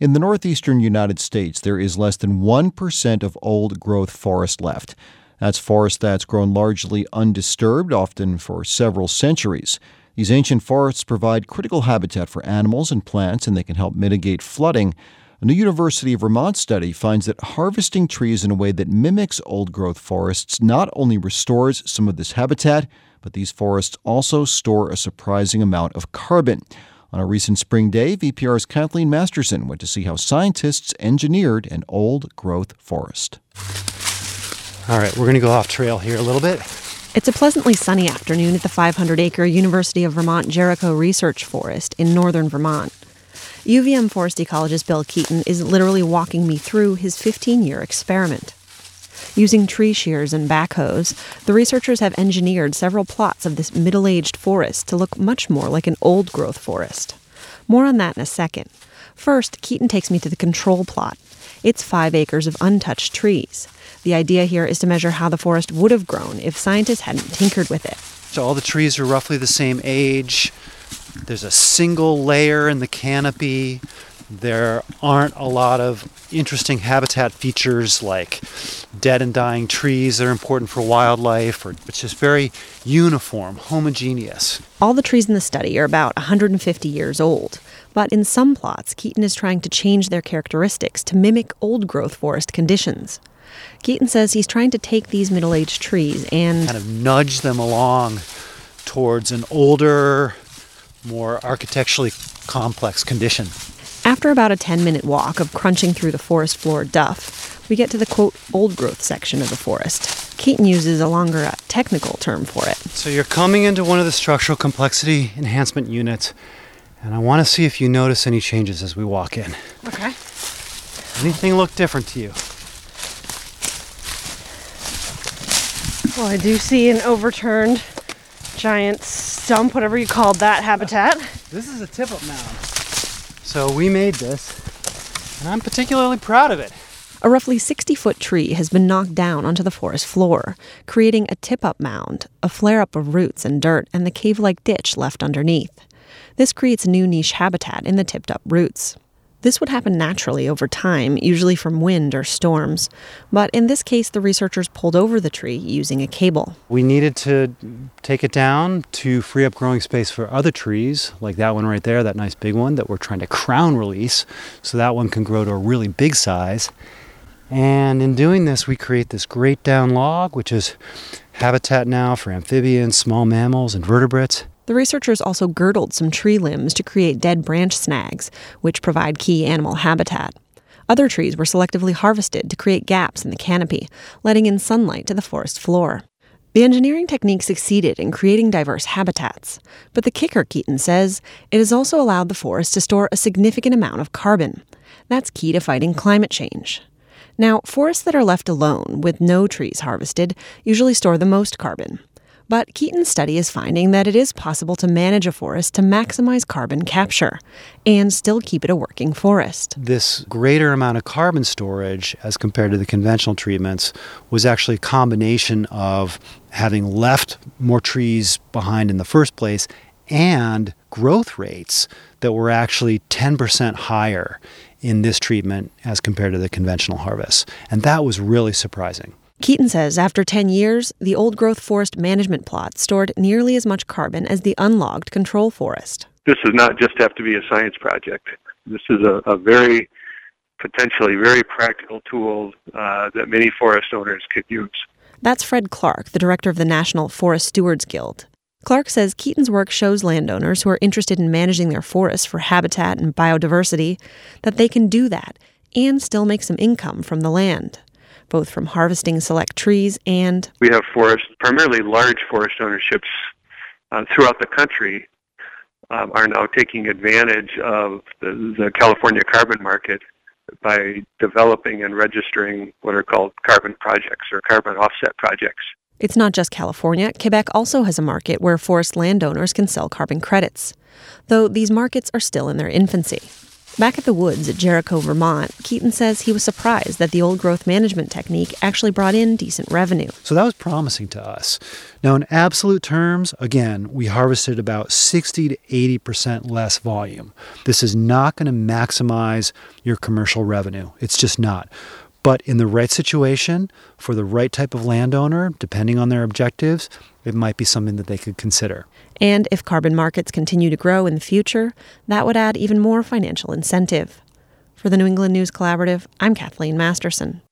In the northeastern United States, there is less than 1% of old-growth forest left. That's forest that's grown largely undisturbed, often for several centuries. These ancient forests provide critical habitat for animals and plants, and they can help mitigate flooding. A new University of Vermont study finds that harvesting trees in a way that mimics old-growth forests not only restores some of this habitat, but these forests also store a surprising amount of carbon. On a recent spring day, VPR's Kathleen Masterson went to see how scientists engineered an old-growth forest. All right, we're going to go off trail here a little bit. It's a pleasantly sunny afternoon at the 500-acre University of Vermont Jericho Research Forest in northern Vermont. UVM forest ecologist Bill Keeton is literally walking me through his 15-year experiment. Using tree shears and backhoes, the researchers have engineered several plots of this middle-aged forest to look much more like an old-growth forest. More on that in a second. First, Keeton takes me to the control plot. It's 5 acres of untouched trees. The idea here is to measure how the forest would have grown if scientists hadn't tinkered with it. So all the trees are roughly the same age. There's a single layer in the canopy. There aren't a lot of interesting habitat features like dead and dying trees that are important for wildlife. It's just very uniform, homogeneous. All the trees in the study are about 150 years old. But in some plots, Keeton is trying to change their characteristics to mimic old-growth forest conditions. Keeton says he's trying to take these middle-aged trees and kind of nudge them along towards an older, more architecturally complex condition. After about a 10-minute walk of crunching through the forest floor duff, we get to the, quote, old-growth section of the forest. Keeton uses a longer technical term for it. So you're coming into one of the structural complexity enhancement units, and I want to see if you notice any changes as we walk in. Okay. Anything look different to you? Well, I do see an overturned giant stump, whatever you called that habitat. This is a tip-up mound. So we made this, and I'm particularly proud of it. A roughly 60-foot tree has been knocked down onto the forest floor, creating a tip-up mound, a flare-up of roots and dirt, and the cave-like ditch left underneath. This creates new niche habitat in the tipped-up roots. This would happen naturally over time, usually from wind or storms. But in this case, the researchers pulled over the tree using a cable. We needed to take it down to free up growing space for other trees, like that one right there, that nice big one that we're trying to crown release, so that one can grow to a really big size. And in doing this, we create this great down log, which is habitat now for amphibians, small mammals, and vertebrates. The researchers also girdled some tree limbs to create dead branch snags, which provide key animal habitat. Other trees were selectively harvested to create gaps in the canopy, letting in sunlight to the forest floor. The engineering technique succeeded in creating diverse habitats. But the kicker, Keeton says, it has also allowed the forest to store a significant amount of carbon. That's key to fighting climate change. Now, forests that are left alone, with no trees harvested, usually store the most carbon. But Keeton's study is finding that it is possible to manage a forest to maximize carbon capture and still keep it a working forest. This greater amount of carbon storage as compared to the conventional treatments was actually a combination of having left more trees behind in the first place and growth rates that were actually 10% higher in this treatment as compared to the conventional harvest. And that was really surprising. Keeton says after 10 years, the old-growth forest management plot stored nearly as much carbon as the unlogged control forest. This does not just have to be a science project. This is a very, potentially very practical tool that many forest owners could use. That's Fred Clark, the director of the National Forest Stewards Guild. Clark says Keeton's work shows landowners who are interested in managing their forests for habitat and biodiversity that they can do that and still make some income from the land, both from harvesting select trees and... We have forests, primarily large forest ownerships throughout the country are now taking advantage of the California carbon market by developing and registering what are called carbon projects or carbon offset projects. It's not just California. Quebec also has a market where forest landowners can sell carbon credits, though these markets are still in their infancy. Back at the woods at Jericho, Vermont, Keaton says he was surprised that the old growth management technique actually brought in decent revenue. So that was promising to us. Now, in absolute terms, again, we harvested about 60 to 80% less volume. This is not going to maximize your commercial revenue. It's just not. But in the right situation, for the right type of landowner, depending on their objectives, it might be something that they could consider. And if carbon markets continue to grow in the future, that would add even more financial incentive. For the New England News Collaborative, I'm Kathleen Masterson.